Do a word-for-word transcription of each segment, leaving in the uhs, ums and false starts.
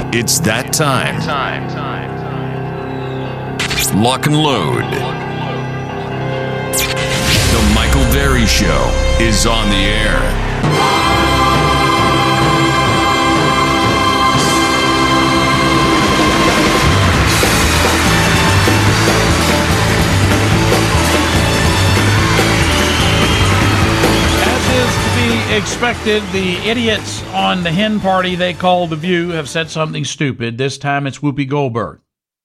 It's that time. Time, time, time. Lock and load. The Michael Berry Show is on the air. Expected, the idiots on the hen party they call The View have said something stupid. This time it's Whoopi Goldberg.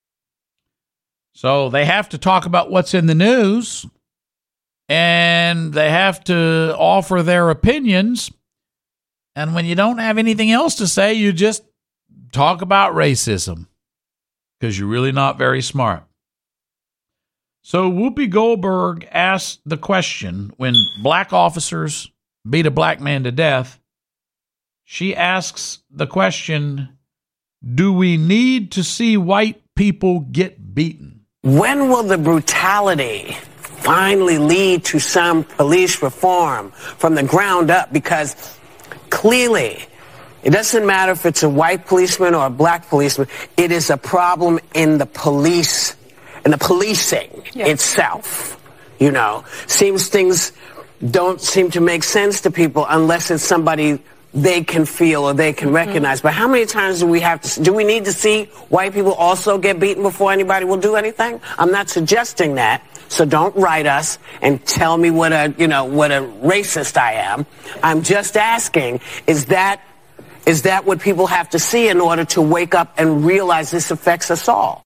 So they have to talk about what's in the news, and they have to offer their opinions. And when you don't have anything else to say, you just talk about racism because you're really not very smart. So Whoopi Goldberg asked the question, when black officers beat a black man to death, she asks the question, do we need to see white people get beaten? When will the brutality finally lead to some police reform from the ground up? Because clearly, it doesn't matter if it's a white policeman or a black policeman, it is a problem in the police, in the policing yeah. itself. You know, seems things don't seem to make sense to people unless it's somebody they can feel or they can recognize. Mm-hmm. But how many times do we have to, do we need to see white people also get beaten before anybody will do anything? I'm not suggesting that, so don't write us and tell me what a, you know, what a racist I am. I'm just asking, is that, is that what people have to see in order to wake up and realize this affects us all?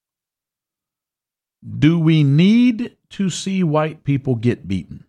Do we need to see white people get beaten?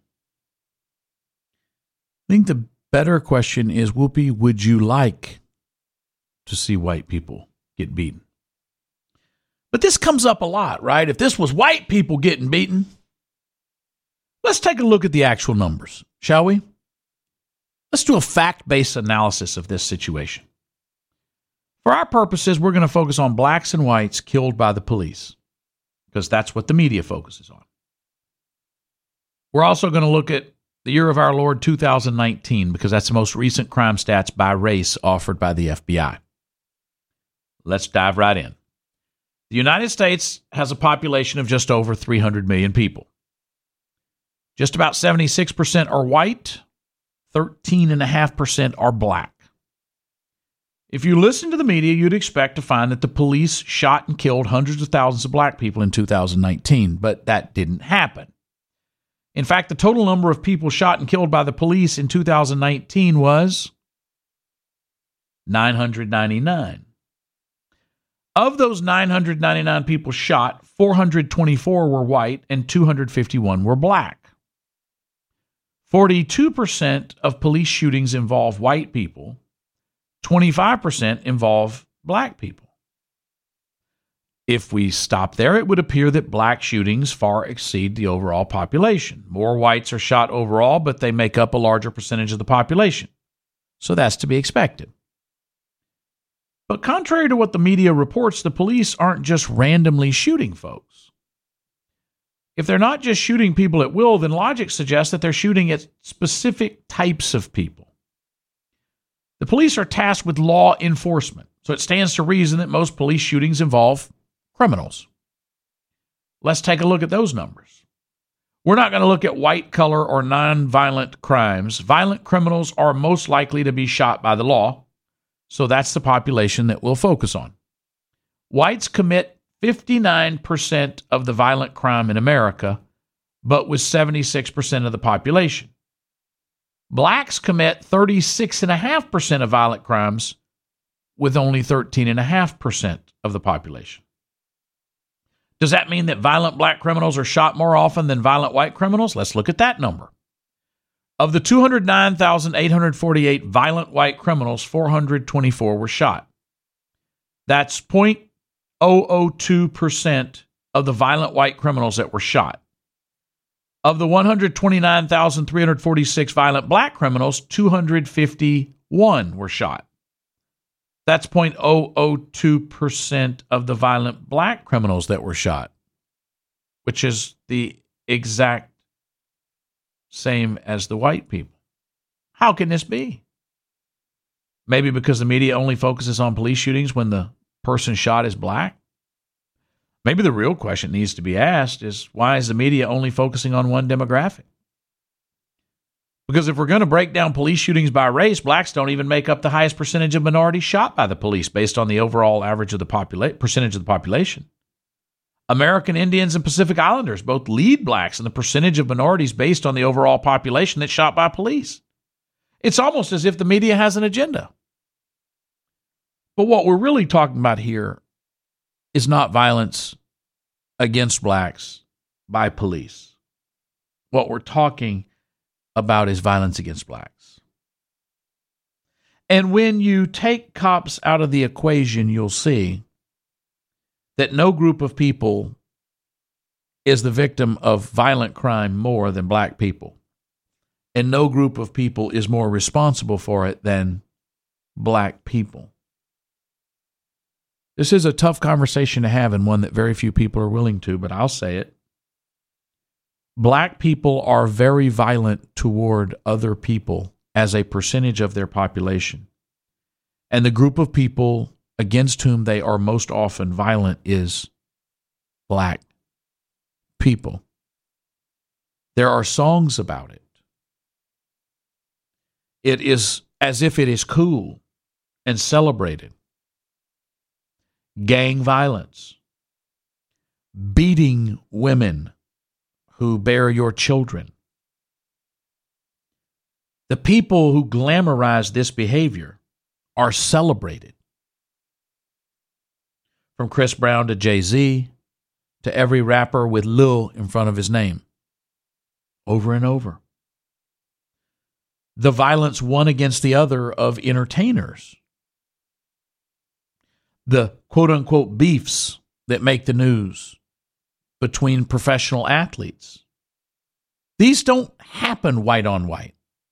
I think the better question is, Whoopi, would you like to see white people get beaten? But this comes up a lot, right? If this was white people getting beaten, let's take a look at the actual numbers, shall we? Let's do a fact-based analysis of this situation. For our purposes, we're going to focus on blacks and whites killed by the police, because that's what the media focuses on. We're also going to look at the year of our Lord two thousand nineteen, because that's the most recent crime stats by race offered by the F B I. Let's dive right in. The United States has a population of just over three hundred million people. Just about seventy-six percent are white, thirteen point five percent are black. If you listen to the media, you'd expect to find that the police shot and killed hundreds of thousands of black people in two thousand nineteen, but that didn't happen. In fact, the total number of people shot and killed by the police in two thousand nineteen was nine hundred ninety-nine. Of those nine hundred ninety-nine people shot, four hundred twenty-four were white and two hundred fifty-one were black. forty-two percent of police shootings involve white people, twenty-five percent involve black people. If we stop there, it would appear that black shootings far exceed the overall population. More whites are shot overall, but they make up a larger percentage of the population. So that's to be expected. But contrary to what the media reports, the police aren't just randomly shooting folks. If they're not just shooting people at will, then logic suggests that they're shooting at specific types of people. The police are tasked with law enforcement, so it stands to reason that most police shootings involve criminals. Let's take a look at those numbers. We're not going to look at white collar or non-violent crimes. Violent criminals are most likely to be shot by the law, so that's the population that we'll focus on. Whites commit fifty-nine percent of the violent crime in America, but with seventy-six percent of the population. Blacks commit thirty-six point five percent of violent crimes, with only thirteen point five percent of the population. Does that mean that violent black criminals are shot more often than violent white criminals? Let's look at that number. Of the two hundred nine thousand eight hundred forty-eight violent white criminals, four hundred twenty-four were shot. That's zero point zero zero two percent of the violent white criminals that were shot. Of the one hundred twenty-nine thousand three hundred forty-six violent black criminals, two hundred fifty-one were shot. That's zero point zero zero two percent of the violent black criminals that were shot, which is the exact same as the white people. How can this be? Maybe because the media only focuses on police shootings when the person shot is black? Maybe the real question needs to be asked is, why is the media only focusing on one demographic? Because if we're going to break down police shootings by race, blacks don't even make up the highest percentage of minorities shot by the police based on the overall average of the popula- percentage of the population. American Indians and Pacific Islanders both lead blacks in the percentage of minorities based on the overall population that's shot by police. It's almost as if the media has an agenda. But what we're really talking about here is not violence against blacks by police. What we're talking about is violence against blacks. And when you take cops out of the equation, you'll see that no group of people is the victim of violent crime more than black people. And no group of people is more responsible for it than black people. This is a tough conversation to have and one that very few people are willing to, but I'll say it. Black people are very violent toward other people as a percentage of their population. And the group of people against whom they are most often violent is black people. There are songs about it. It is as if it is cool and celebrated. Gang violence, beating women who bear your children. The people who glamorize this behavior are celebrated. From Chris Brown to Jay-Z to every rapper with Lil in front of his name. Over and over. The violence one against the other of entertainers. The quote-unquote beefs that make the news between professional athletes. These don't happen white on white.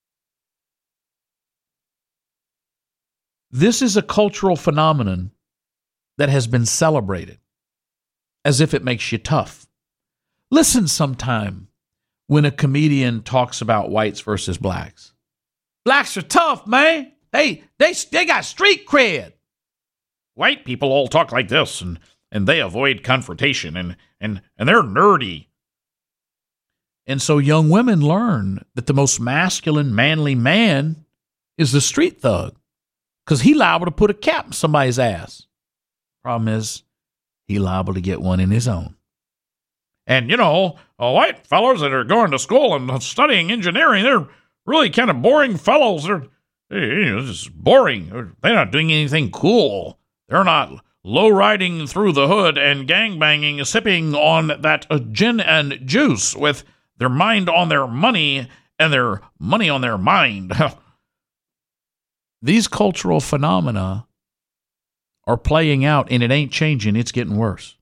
This is a cultural phenomenon that has been celebrated as if it makes you tough. Listen sometime when a comedian talks about whites versus blacks. Blacks are tough, man. They, they, they got street cred. White people all talk like this, and, and they avoid confrontation, and, and, and they're nerdy. And so young women learn that the most masculine, manly man is the street thug, because he liable to put a cap in somebody's ass. Problem is, he liable to get one in his own. And, you know, uh, white fellows that are going to school and studying engineering, they're really kind of boring fellows. They're, they're just boring. They're not doing anything cool. They're not low-riding through the hood and gangbanging, sipping on that uh, gin and juice with their mind on their money and their money on their mind. These cultural phenomena are playing out, and it ain't changing. It's getting worse.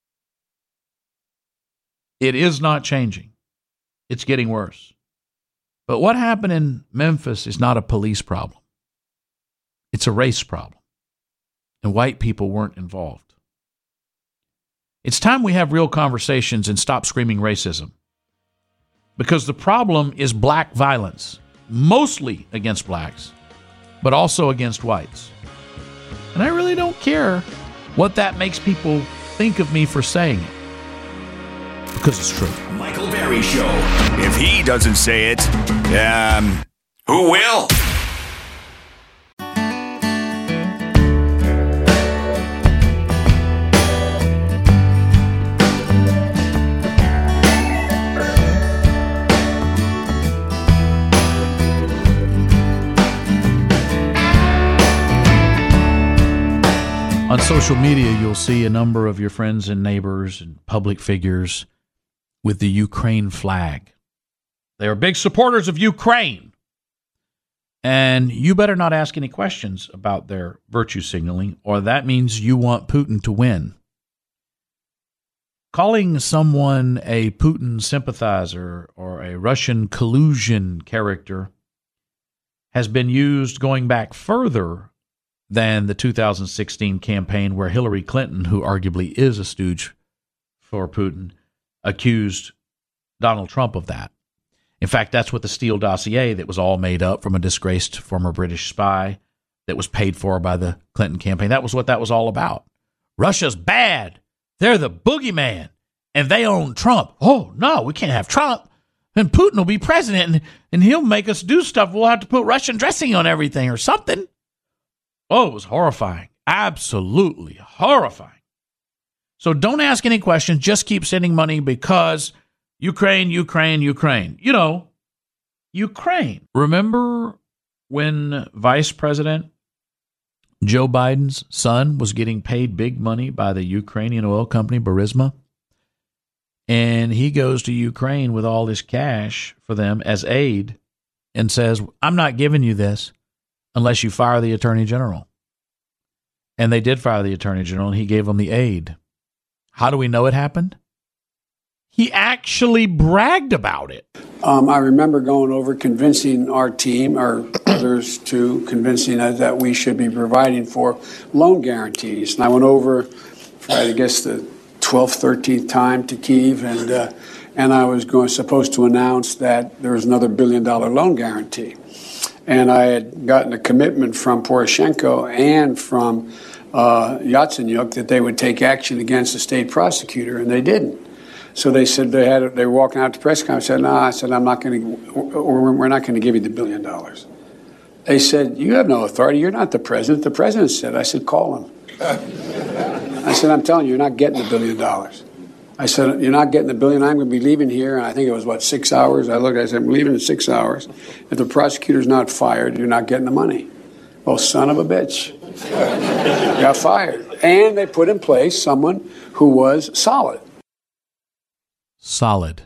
It is not changing. It's getting worse. But what happened in Memphis is not a police problem. It's a race problem. And white people weren't involved. It's time we have real conversations and stop screaming racism. Because the problem is black violence, mostly against blacks, but also against whites. And I really don't care what that makes people think of me for saying it. Because it's true. Michael Berry Show. If he doesn't say it, um, who will? On social media, you'll see a number of your friends and neighbors and public figures with the Ukraine flag. They are big supporters of Ukraine. And you better not ask any questions about their virtue signaling, or that means you want Putin to win. Calling someone a Putin sympathizer or a Russian collusion character has been used going back further than the two thousand sixteen campaign, where Hillary Clinton, who arguably is a stooge for Putin, accused Donald Trump of that. In fact, that's what the Steele dossier that was all made up from a disgraced former British spy that was paid for by the Clinton campaign, that was what that was all about. Russia's bad. They're the boogeyman, and they own Trump. Oh, no, we can't have Trump. And Putin will be president, and, and he'll make us do stuff. We'll have to put Russian dressing on everything or something. Oh, it was horrifying. Absolutely horrifying. So don't ask any questions. Just keep sending money because Ukraine, Ukraine, Ukraine. You know, Ukraine. Remember when Vice President Joe Biden's son was getting paid big money by the Ukrainian oil company Burisma? And he goes to Ukraine with all this cash for them as aid and says, I'm not giving you this unless you fire the attorney general. And they did fire the attorney general, and he gave them the aid. How do we know it happened? He actually bragged about it. Um, I remember going over convincing our team, or others, to convincing us that we should be providing for loan guarantees. And I went over for, I guess, the twelfth, thirteenth time to Kyiv, and uh, and I was going supposed to announce that there was another billion dollar loan guarantee. And I had gotten a commitment from Poroshenko and from uh, Yatsenyuk that they would take action against the state prosecutor, and they didn't. So they said they had they were walking out to press conference. I said, no, I said, I'm not going to, or we're not going to give you the billion dollars. They said, you have no authority. You're not the president. The president said. I said, call him. I said, I'm telling you, you're not getting the billion dollars. I said, you're not getting the billion. I'm going to be leaving here. And I think it was, what, six hours? I looked, I said, I'm leaving in six hours. If the prosecutor's not fired, you're not getting the money. Well, son of a bitch. Got fired. And they put in place someone who was solid. Solid.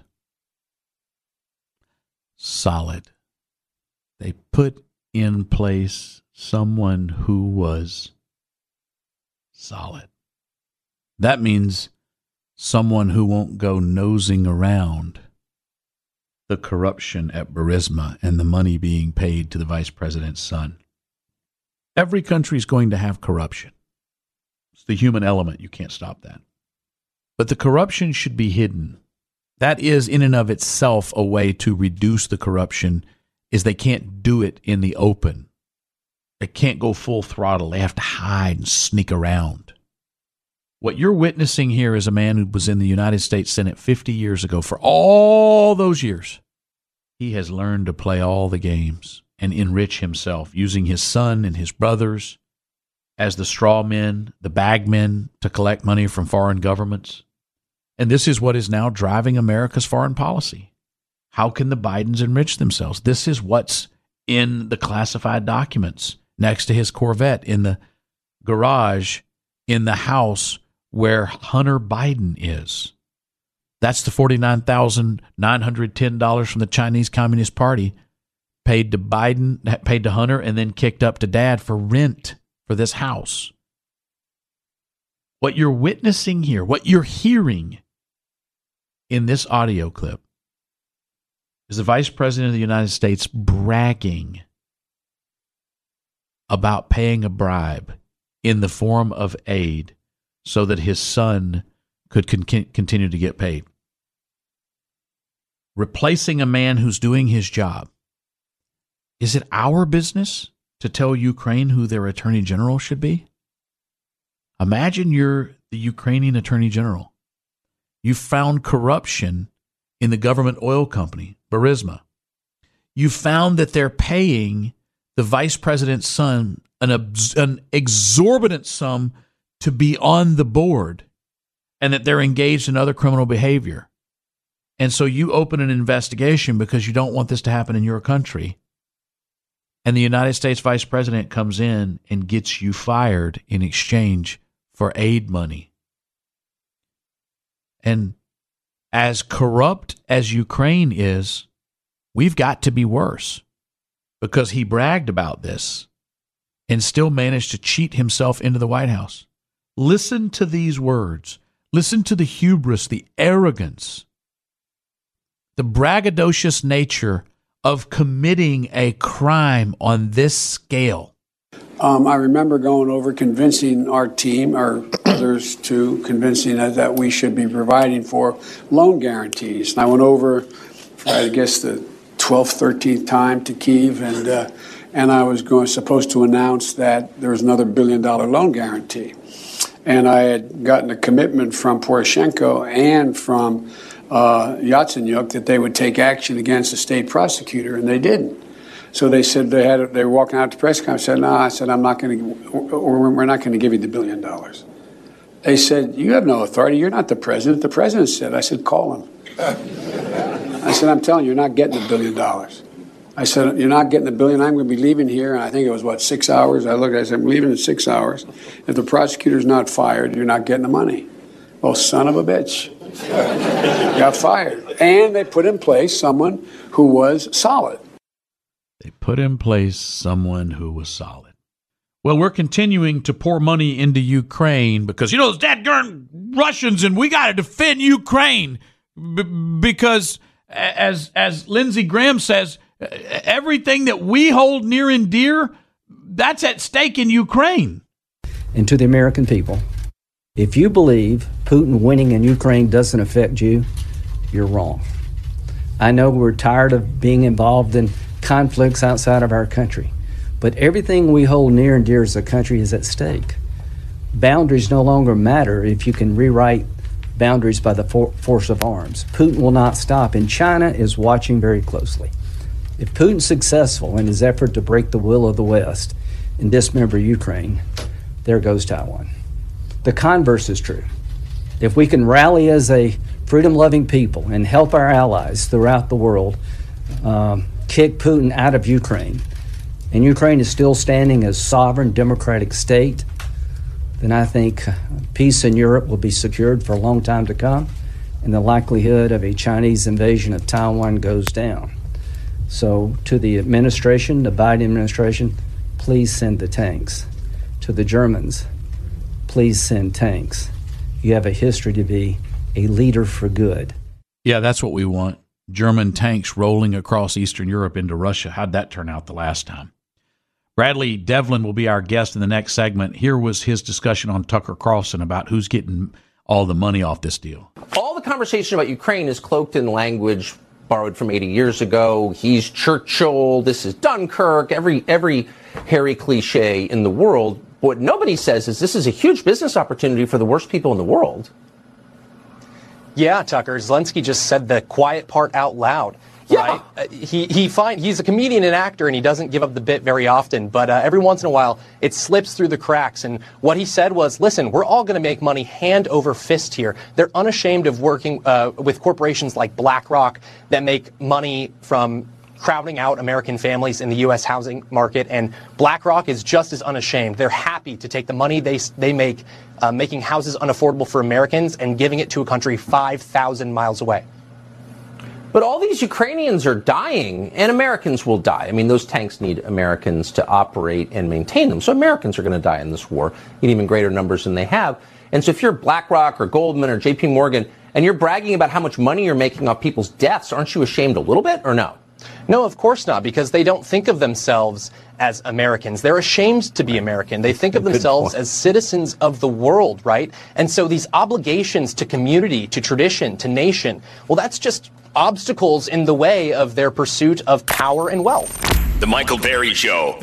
Solid. They put in place someone who was solid. That means someone who won't go nosing around the corruption at Burisma and the money being paid to the vice president's son. Every country is going to have corruption. It's the human element. You can't stop that. But the corruption should be hidden. That is, in and of itself, a way to reduce the corruption, is they can't do it in the open. They can't go full throttle. They have to hide and sneak around. What you're witnessing here is a man who was in the United States Senate fifty years ago. For all those years, he has learned to play all the games and enrich himself, using his son and his brothers as the straw men, the bag men, to collect money from foreign governments. And this is what is now driving America's foreign policy. How can the Bidens enrich themselves? This is what's in the classified documents next to his Corvette in the garage in the house where Hunter Biden is. That's the forty-nine thousand nine hundred ten dollars from the Chinese Communist Party paid to Biden, paid to Hunter, and then kicked up to Dad for rent for this house. What you're witnessing here, what you're hearing in this audio clip, is the Vice President of the United States bragging about paying a bribe in the form of aid so that his son could con- continue to get paid. Replacing a man who's doing his job. Is it our business to tell Ukraine who their attorney general should be? Imagine you're the Ukrainian attorney general. You found corruption in the government oil company, Burisma. You found that they're paying the vice president's son an, abs- an exorbitant sum to be on the board, and that they're engaged in other criminal behavior. And so you open an investigation because you don't want this to happen in your country. And the United States vice president comes in and gets you fired in exchange for aid money. And as corrupt as Ukraine is, we've got to be worse, because he bragged about this and still managed to cheat himself into the White House. Listen to these words. Listen to the hubris, the arrogance, the braggadocious nature of committing a crime on this scale. Um, I remember going over convincing our team, or others, to convincing us that we should be providing for loan guarantees. And I went over for, I guess, the twelfth, thirteenth time to Kyiv, and uh, and I was going supposed to announce that there was another billion dollar loan guarantee. And I had gotten a commitment from Poroshenko and from uh, Yatsenyuk that they would take action against the state prosecutor, and they didn't. So they said they had they were walking out to press conference. I said, "No," I said, "I'm not going to, or we're not going to give you the billion dollars." They said, "You have no authority. You're not the president." The president said. I said, "Call him." I said, "I'm telling you, you're not getting the billion dollars." I said, "You're not getting the billion. I'm going to be leaving here." And I think it was, what, six hours? I looked, I said, "I'm leaving in six hours. If the prosecutor's not fired, you're not getting the money." Well, son of a bitch. Got fired. And they put in place someone who was solid. They put in place someone who was solid. Well, we're continuing to pour money into Ukraine because, you know, those dadgum Russians, and we got to defend Ukraine b- because, as as Lindsey Graham says, everything that we hold near and dear, that's at stake in Ukraine. And to the American people, if you believe Putin winning in Ukraine doesn't affect you, you're wrong. I know we're tired of being involved in conflicts outside of our country, but everything we hold near and dear as a country is at stake. Boundaries no longer matter if you can rewrite boundaries by the for- force of arms. Putin will not stop, and China is watching very closely. If Putin's successful in his effort to break the will of the West and dismember Ukraine, there goes Taiwan. The converse is true. If we can rally as a freedom-loving people and help our allies throughout the world um, kick Putin out of Ukraine, and Ukraine is still standing as sovereign democratic state, then I think peace in Europe will be secured for a long time to come, and the likelihood of a Chinese invasion of Taiwan goes down. So to the administration, the Biden administration, please send the tanks. To the Germans, please send tanks. You have a history to be a leader for good. Yeah, that's what we want. German tanks rolling across Eastern Europe into Russia. How'd that turn out the last time? Bradley Devlin will be our guest in the next segment. Here was his discussion on Tucker Carlson about who's getting all the money off this deal. All the conversation about Ukraine is cloaked in language borrowed from eighty years ago. He's Churchill. This is Dunkirk. Every every hairy cliche in the world. What nobody says is this is a huge business opportunity for the worst people in the world. Yeah, Tucker. Zelensky just said the quiet part out loud. Yeah. Right? Uh, he he find he's a comedian and actor, and he doesn't give up the bit very often. But uh, every once in a while, it slips through the cracks. And what he said was, "Listen, we're all going to make money hand over fist here." They're unashamed of working uh, with corporations like BlackRock that make money from crowding out American families in the U S housing market, and BlackRock is just as unashamed. They're happy to take the money they they make uh, making houses unaffordable for Americans and giving it to a country five thousand miles away. But all these Ukrainians are dying, and Americans will die. I mean, those tanks need Americans to operate and maintain them. So Americans are going to die in this war in even greater numbers than they have. And so if you're BlackRock or Goldman or J P Morgan and you're bragging about how much money you're making off people's deaths, aren't you ashamed a little bit, or no? No, of course not, because they don't think of themselves as Americans. They're ashamed to be American. They think of themselves as citizens of the world, right? And so these obligations to community, to tradition, to nation, well, that's just obstacles in the way of their pursuit of power and wealth. The Michael Berry Show.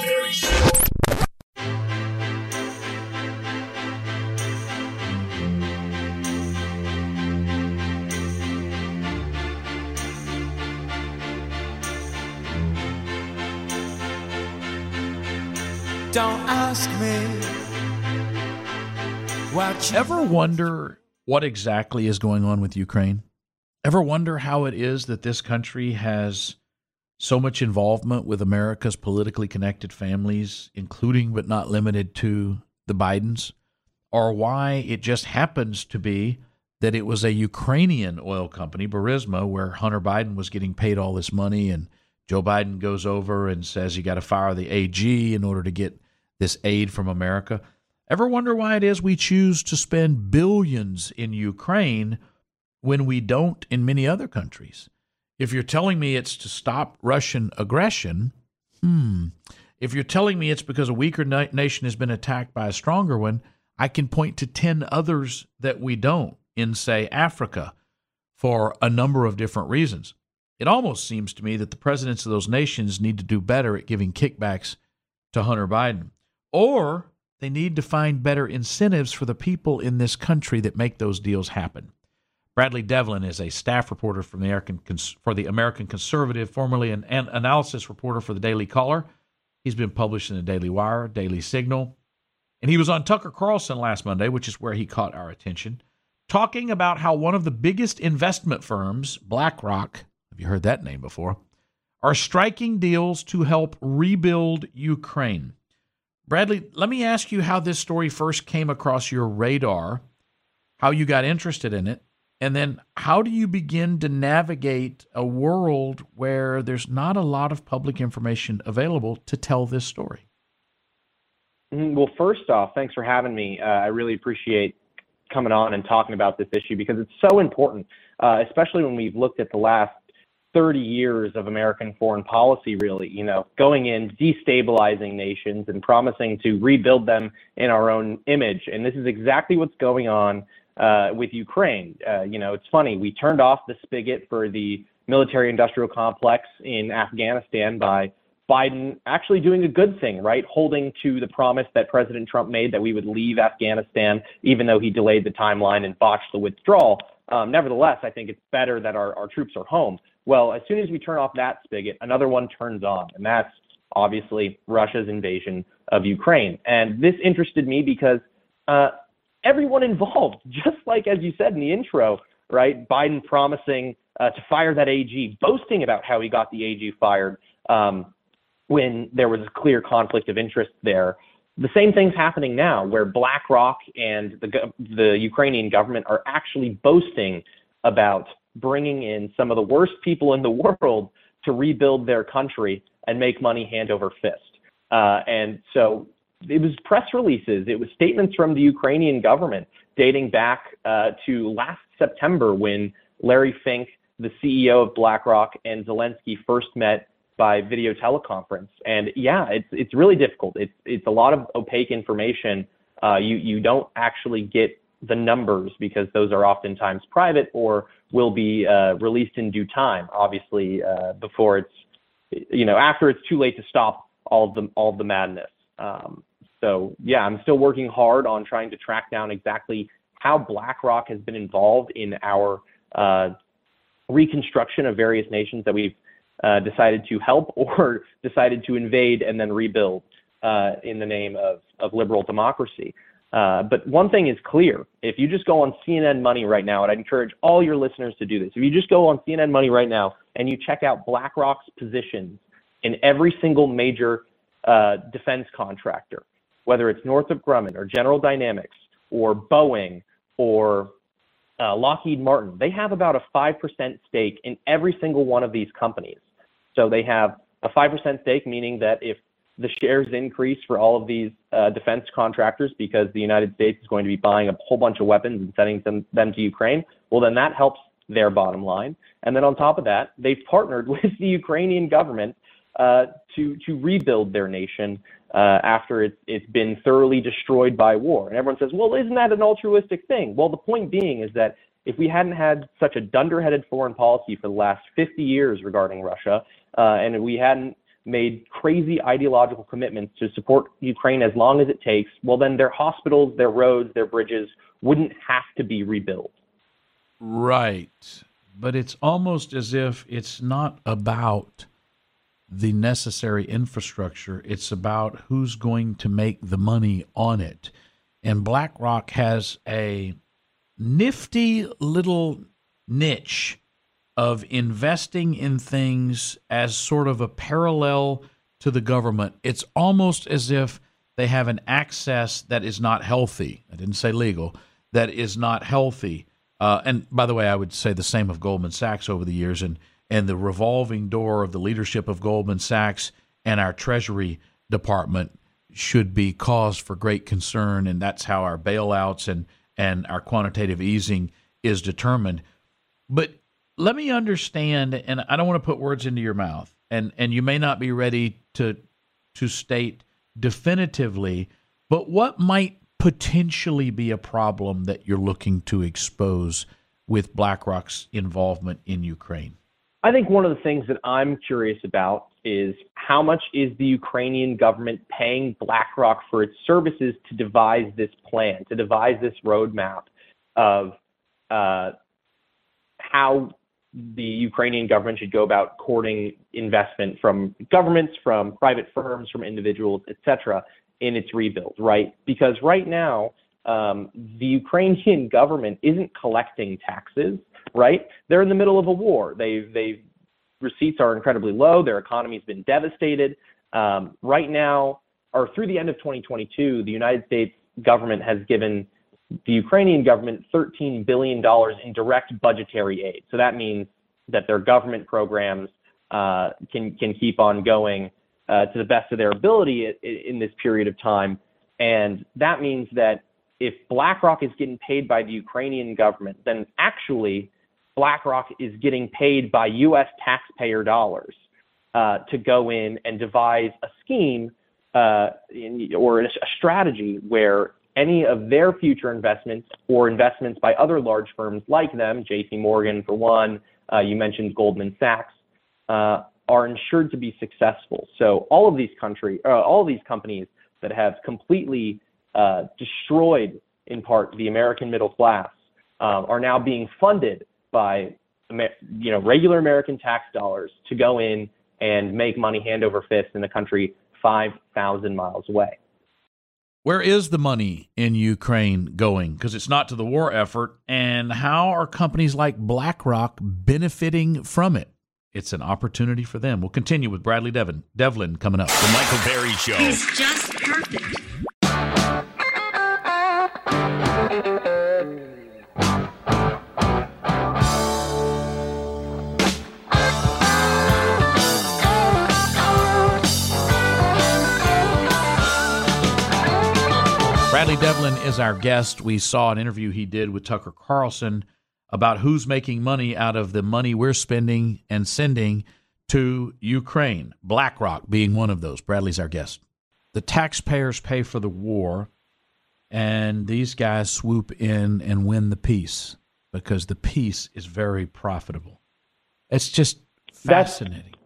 Don't ask me what you Ever wonder what exactly is going on with Ukraine? Ever wonder how it is that this country has so much involvement with America's politically connected families, including but not limited to the Bidens? Or why it just happens to be that it was a Ukrainian oil company, Burisma, where Hunter Biden was getting paid all this money, and Joe Biden goes over and says you got to fire the A G in order to get this aid from America. Ever wonder why it is we choose to spend billions in Ukraine when we don't in many other countries? If you're telling me it's to stop Russian aggression, hmm, if you're telling me it's because a weaker na- nation has been attacked by a stronger one, I can point to ten others that we don't in, say, Africa for a number of different reasons. It almost seems to me that the presidents of those nations need to do better at giving kickbacks to Hunter Biden. Or they need to find better incentives for the people in this country that make those deals happen. Bradley Devlin is a staff reporter from the American, for the American Conservative, formerly an, an analysis reporter for the Daily Caller. He's been published in the Daily Wire, Daily Signal. And he was on Tucker Carlson last Monday, which is where he caught our attention, talking about how one of the biggest investment firms, BlackRock, have you heard that name before, are striking deals to help rebuild Ukraine. Bradley, let me ask you how this story first came across your radar, how you got interested in it, and then how do you begin to navigate a world where there's not a lot of public information available to tell this story? Well, first off, thanks for having me. Uh, I really appreciate coming on and talking about this issue because it's so important, uh, especially when we've looked at the last thirty years of American foreign policy, really, you know, going in, destabilizing nations and promising to rebuild them in our own image. And this is exactly what's going on uh, with Ukraine. Uh, you know, it's funny, we turned off the spigot for the military-industrial complex in Afghanistan by Biden actually doing a good thing, right? Holding to the promise that President Trump made that we would leave Afghanistan, even though he delayed the timeline and botched the withdrawal. Um, nevertheless, I think it's better that our, our troops are home. Well, as soon as we turn off that spigot, another one turns on, and that's obviously Russia's invasion of Ukraine. And this interested me because uh, everyone involved, just like as you said in the intro, right? Biden promising uh, to fire that A G, boasting about how he got the A G fired um, when there was a clear conflict of interest there. The same thing's happening now, where BlackRock and the the Ukrainian government are actually boasting about bringing in some of the worst people in the world to rebuild their country and make money hand over fist. Uh, and so it was press releases, it was statements from the Ukrainian government dating back uh, to last September when Larry Fink, the C E O of BlackRock, and Zelensky first met by video teleconference. And yeah, it's it's really difficult. It's it's a lot of opaque information. Uh, you you don't actually get the numbers because those are oftentimes private or will be uh, released in due time, obviously, uh, before it's, you know, after it's too late to stop all of the, all of the madness. Um, so, yeah, I'm still working hard on trying to track down exactly how BlackRock has been involved in our uh, reconstruction of various nations that we've uh, decided to help or decided to invade and then rebuild uh, in the name of, of liberal democracy. Uh, but one thing is clear. If you just go on C N N Money right now, and I'd encourage all your listeners to do this, if you just go on C N N Money right now and you check out BlackRock's positions in every single major uh, defense contractor, whether it's Northrop Grumman or General Dynamics or Boeing or uh, Lockheed Martin, they have about a five percent stake in every single one of these companies. So they have a five percent stake, meaning that if the shares increase for all of these uh, defense contractors because the United States is going to be buying a whole bunch of weapons and sending them, them to Ukraine, well, then that helps their bottom line. And then on top of that, they've partnered with the Ukrainian government uh, to to rebuild their nation uh, after it's, it's been thoroughly destroyed by war. And everyone says, well, isn't that an altruistic thing? Well, the point being is that if we hadn't had such a dunderheaded foreign policy for the last fifty years regarding Russia, uh, and we hadn't made crazy ideological commitments to support Ukraine as long as it takes, well, then their hospitals, their roads, their bridges wouldn't have to be rebuilt. Right. But it's almost as if it's not about the necessary infrastructure. It's about who's going to make the money on it. And BlackRock has a nifty little niche of investing in things as sort of a parallel to the government. It's almost as if they have an access that is not healthy. I didn't say legal. That is not healthy. Uh, and by the way, I would say the same of Goldman Sachs over the years, and, and the revolving door of the leadership of Goldman Sachs and our Treasury Department should be cause for great concern, and that's how our bailouts and, and our quantitative easing is determined. But let me understand, and I don't want to put words into your mouth, and, and you may not be ready to to state definitively, but what might potentially be a problem that you're looking to expose with BlackRock's involvement in Ukraine? I think one of the things that I'm curious about is how much is the Ukrainian government paying BlackRock for its services to devise this plan, to devise this roadmap of uh, how the Ukrainian government should go about courting investment from governments, from private firms, from individuals, et cetera, in its rebuild, right? Because right now, um, the Ukrainian government isn't collecting taxes, right? They're in the middle of a war. They've, they've receipts are incredibly low. Their economy's been devastated. Um, right now, or through the end of twenty twenty-two, the United States government has given the Ukrainian government thirteen billion dollars in direct budgetary aid. So that means that their government programs uh, can, can keep on going uh, to the best of their ability in, in this period of time. And that means that if BlackRock is getting paid by the Ukrainian government, then actually BlackRock is getting paid by U S taxpayer dollars uh, to go in and devise a scheme uh, in, or a strategy where any of their future investments or investments by other large firms like them, J P Morgan for one, uh, you mentioned Goldman Sachs, uh, are ensured to be successful. So all of these country, uh, all of these companies that have completely uh, destroyed, in part, the American middle class uh, are now being funded by you know regular American tax dollars to go in and make money hand over fist in a country five thousand miles away. Where is the money in Ukraine going? Because it's not to the war effort. And how are companies like BlackRock benefiting from it? It's an opportunity for them. We'll continue with Bradley Devlin, Devlin coming up. The Michael Berry Show. He's just perfect. Bradley Devlin is our guest. We saw an interview he did with Tucker Carlson about who's making money out of the money we're spending and sending to Ukraine, BlackRock being one of those. Bradley's our guest. The taxpayers pay for the war, and these guys swoop in and win the peace because the peace is very profitable. It's just fascinating. That's,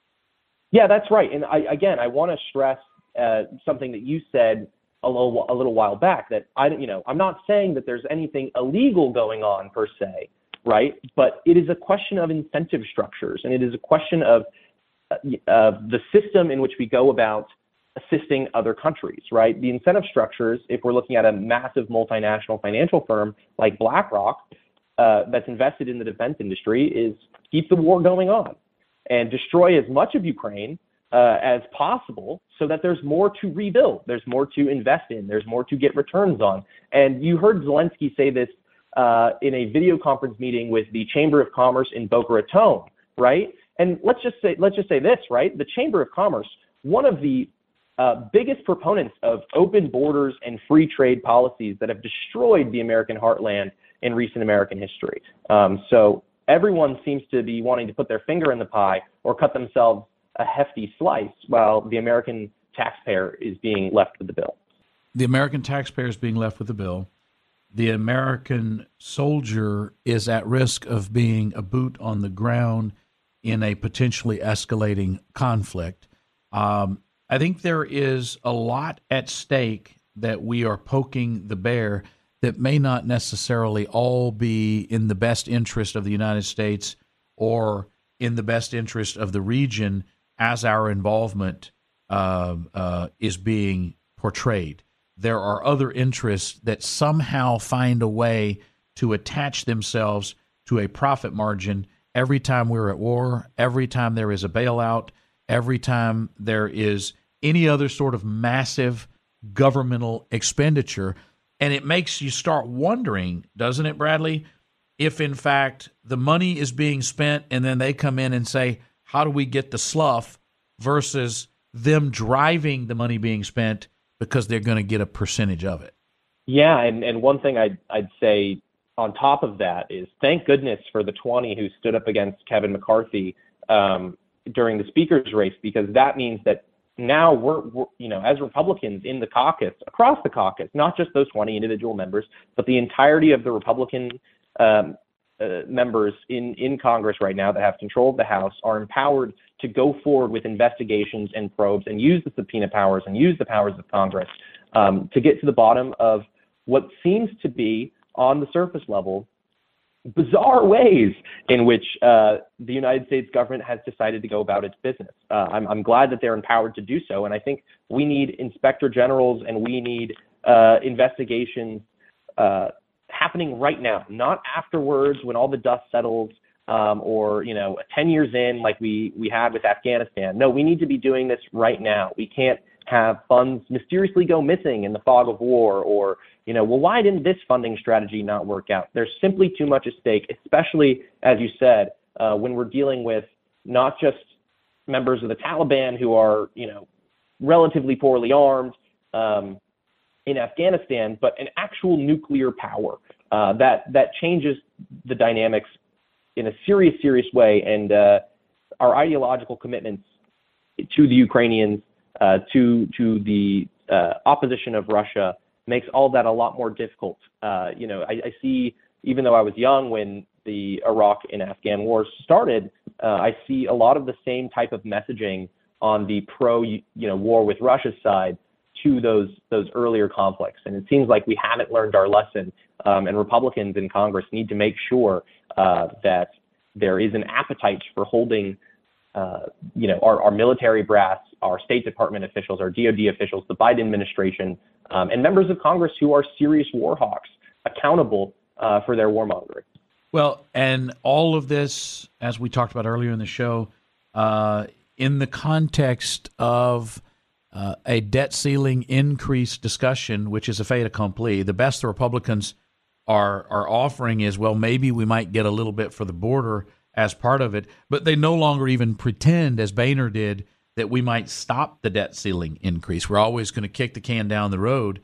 yeah, that's right. And I, again, I want to stress uh, something that you said a little a little while back, that I you know I'm not saying that there's anything illegal going on per se, right? But it is a question of incentive structures, and it is a question of uh, the system in which we go about assisting other countries, right? The incentive structures, if we're looking at a massive multinational financial firm like BlackRock uh, that's invested in the defense industry, is keep the war going on and destroy as much of Ukraine Uh, as possible so that there's more to rebuild, there's more to invest in, there's more to get returns on. And you heard Zelensky say this uh, in a video conference meeting with the Chamber of Commerce in Boca Raton, right? And let's just say let's just say this, right? The Chamber of Commerce, one of the uh, biggest proponents of open borders and free trade policies that have destroyed the American heartland in recent American history. Um, so everyone seems to be wanting to put their finger in the pie or cut themselves a hefty slice while the American taxpayer is being left with the bill. The American taxpayer is being left with the bill. The American soldier is at risk of being a boot on the ground in a potentially escalating conflict. Um, I think there is a lot at stake that we are poking the bear that may not necessarily all be in the best interest of the United States or in the best interest of the region as our involvement uh, uh, is being portrayed. There are other interests that somehow find a way to attach themselves to a profit margin every time we're at war, every time there is a bailout, every time there is any other sort of massive governmental expenditure. And it makes you start wondering, doesn't it, Bradley, if in fact the money is being spent and then they come in and say, how do we get the slough, versus them driving the money being spent because they're going to get a percentage of it. Yeah, and, and one thing I'd, I'd say on top of that is thank goodness for the twenty who stood up against Kevin McCarthy um, during the speaker's race, because that means that now we're, we're, you know, as Republicans in the caucus, across the caucus, not just those twenty individual members, but the entirety of the Republican um, uh, members in, in Congress right now that have control of the House are empowered to go forward with investigations and probes and use the subpoena powers and use the powers of Congress um, to get to the bottom of what seems to be, on the surface level, bizarre ways in which uh, the United States government has decided to go about its business. Uh, I'm, I'm glad that they're empowered to do so, and I think we need inspector generals and we need uh, investigations uh, happening right now, not afterwards when all the dust settles um, or, you know, ten years in like we, we had with Afghanistan. No, we need to be doing this right now. We can't have funds mysteriously go missing in the fog of war or, you know, well, why didn't this funding strategy not work out? There's simply too much at stake, especially, as you said, uh, when we're dealing with not just members of the Taliban who are, you know, relatively poorly armed um, in Afghanistan, but an actual nuclear power uh, that that changes the dynamics in a serious, serious way. And uh, our ideological commitments to the Ukrainians, uh, to to the uh, opposition of Russia, makes all that a lot more difficult. Uh, you know, I, I see, even though I was young when the Iraq and Afghan wars started, uh, I see a lot of the same type of messaging on the pro, you know, war with Russia's side to those those earlier conflicts. And it seems like we haven't learned our lesson. Um, and Republicans in Congress need to make sure uh, that there is an appetite for holding, uh, you know, our, our military brass, our State Department officials, our D O D officials, the Biden administration, um, and members of Congress who are serious war hawks accountable uh, for their warmongering. Well, and all of this, as we talked about earlier in the show, uh, in the context of uh, a debt ceiling increase discussion, which is a fait accompli, the best the Republicans are are offering is, well, maybe we might get a little bit for the border as part of it, but they no longer even pretend, as Boehner did, that we might stop the debt ceiling increase. We're always going to kick the can down the road.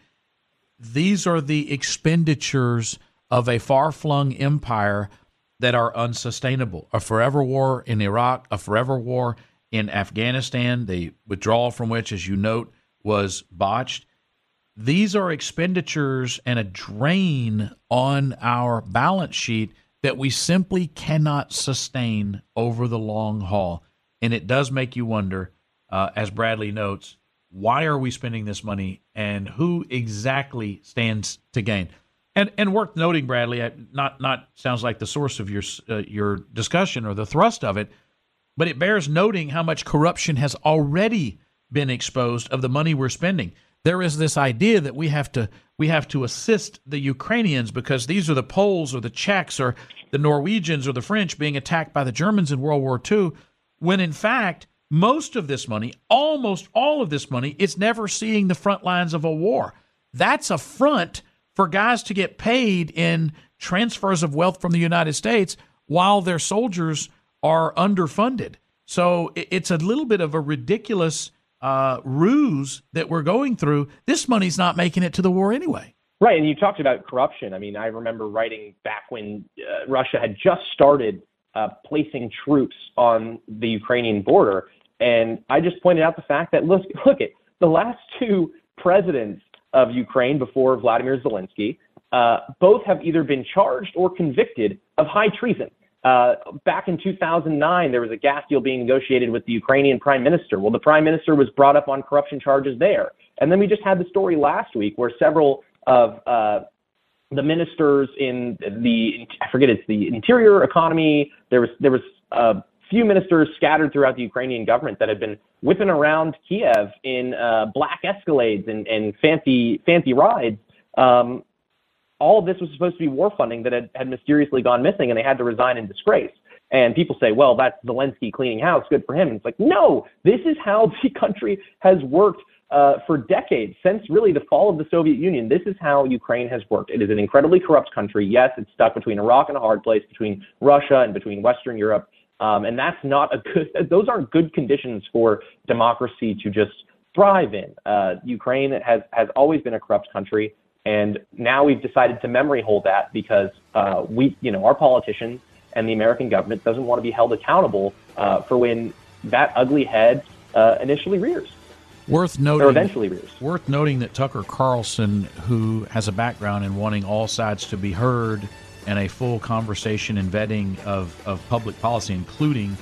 These are the expenditures of a far-flung empire that are unsustainable. A forever war in Iraq, a forever war in Afghanistan, the withdrawal from which, as you note, was botched. These are expenditures and a drain on our balance sheet that we simply cannot sustain over the long haul. And it does make you wonder, uh, as Bradley notes, why are we spending this money and who exactly stands to gain? And and worth noting, Bradley, not not sounds like the source of your uh, your discussion or the thrust of it, but it bears noting how much corruption has already been exposed of the money we're spending. There is this idea that we have to we have to assist the Ukrainians because these are the Poles or the Czechs or the Norwegians or the French being attacked by the Germans in World War Two, when in fact most of this money, almost all of this money, is never seeing the front lines of a war. That's a front for guys to get paid in transfers of wealth from the United States while their soldiers are underfunded. So it's a little bit of a ridiculous uh, ruse that we're going through. This money's not making it to the war anyway. Right, and you talked about corruption. I mean, I remember writing back when uh, Russia had just started uh, placing troops on the Ukrainian border, and I just pointed out the fact that, look, look at the last two presidents of Ukraine before Vladimir Zelensky, uh, both have either been charged or convicted of high treason. Uh, back in two thousand nine, there was a gas deal being negotiated with the Ukrainian prime minister. Well, the prime minister was brought up on corruption charges there. And then we just had the story last week where several of uh, the ministers in the, I forget, it's the interior economy, there was, there was a few ministers scattered throughout the Ukrainian government that had been whipping around Kiev in uh, black Escalades and, and fancy fancy rides. Um, all of this was supposed to be war funding that had, had mysteriously gone missing, and they had to resign in disgrace. And people say, well, that's Zelensky cleaning house, good for him. And it's like, no, this is how the country has worked uh, for decades, since really the fall of the Soviet Union. This is how Ukraine has worked. It is an incredibly corrupt country. Yes, it's stuck between a rock and a hard place, between Russia and between Western Europe. Um, and that's not a good, those aren't good conditions for democracy to just thrive in. Uh, Ukraine has, has always been a corrupt country. And now we've decided to memory hold that because uh, we, you know, our politicians and the American government doesn't want to be held accountable uh, for when that ugly head uh, initially rears. Worth noting, or eventually rears. Worth noting that Tucker Carlson, who has a background in wanting all sides to be heard and a full conversation and vetting of, of public policy, including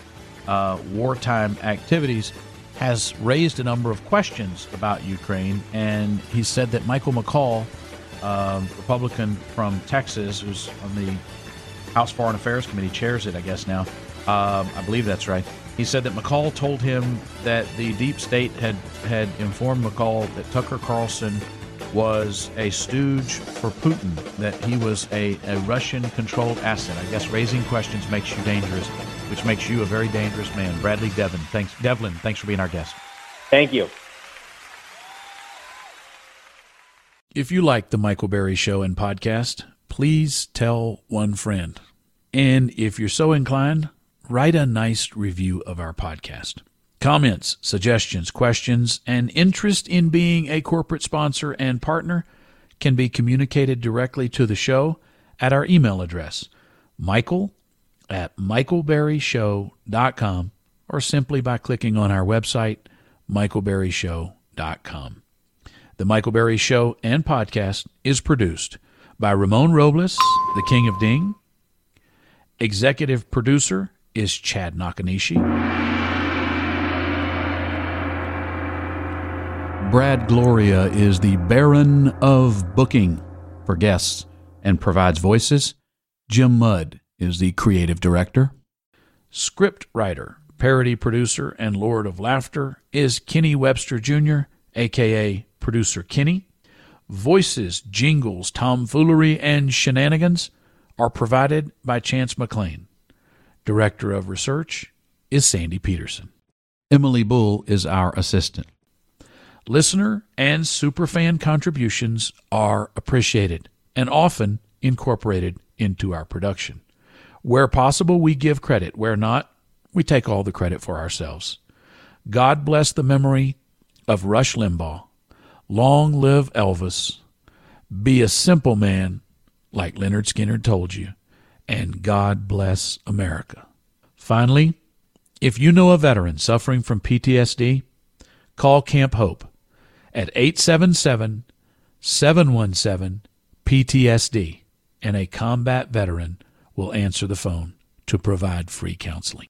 uh, wartime activities, has raised a number of questions about Ukraine. And he said that Michael McCaul, uh, Republican from Texas, who's on the House Foreign Affairs Committee, chairs it, I guess now. Um, I believe that's right. He said that McCaul told him that the deep state had, had informed McCaul that Tucker Carlson was a stooge for Putin, that he was a, a Russian-controlled asset. I guess raising questions makes you dangerous, which makes you a very dangerous man. Bradley Devlin, thanks, Devlin, thanks for being our guest. Thank you. If you like the Michael Berry Show and podcast, please tell one friend. And if you're so inclined, write a nice review of our podcast. Comments, suggestions, questions, and interest in being a corporate sponsor and partner can be communicated directly to the show at our email address, michael at michael berry show dot com, or simply by clicking on our website, michael berry show dot com. The Michael Berry Show and podcast is produced by Ramon Robles, the King of Ding. Executive producer is Chad Nakanishi. Brad Gloria is the Baron of Booking for guests and provides voices. Jim Mudd is the creative director. Script writer, parody producer, and Lord of Laughter is Kenny Webster Junior, a k a. Producer Kenny. Voices, jingles, tomfoolery, and shenanigans are provided by Chance McLean. Director of Research is Sandy Peterson. Emily Bull is our assistant. Listener and superfan contributions are appreciated and often incorporated into our production. Where possible, we give credit. Where not, we take all the credit for ourselves. God bless the memory of Rush Limbaugh. Long live Elvis. Be a simple man, like Leonard Skinner told you. And God bless America. Finally, if you know a veteran suffering from P T S D, call Camp Hope at eight seven seven, seven one seven, P T S D, and a combat veteran will answer the phone to provide free counseling.